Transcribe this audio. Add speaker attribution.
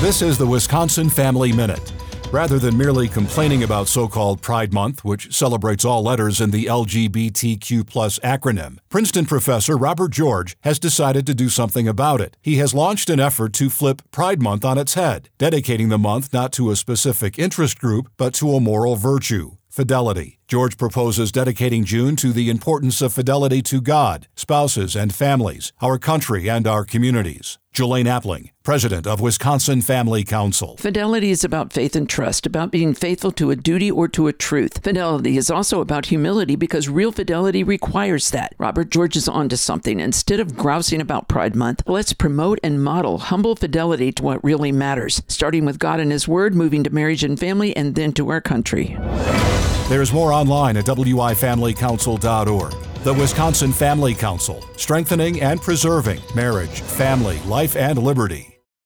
Speaker 1: This is the Wisconsin Family Minute. Rather than merely complaining about so-called Pride Month, which celebrates all letters in the LGBTQ+ acronym, Princeton professor Robert George has decided to do something about it. He has launched an effort to flip Pride Month on its head, dedicating the month not to a specific interest group, but to a moral virtue: fidelity. George proposes dedicating June to the importance of fidelity to God, spouses and families, our country and our communities. Jelaine Appling, president of Wisconsin Family Council.
Speaker 2: Fidelity is about faith and trust, about being faithful to a duty or to a truth. Fidelity is also about humility because real fidelity requires that. Robert George is onto something. Instead of grousing about Pride Month, let's promote and model humble fidelity to what really matters, starting with God and His Word, moving to marriage and family, and then to our country.
Speaker 1: There's more online at wifamilycouncil.org. The Wisconsin Family Council, strengthening and preserving marriage, family, life, and liberty.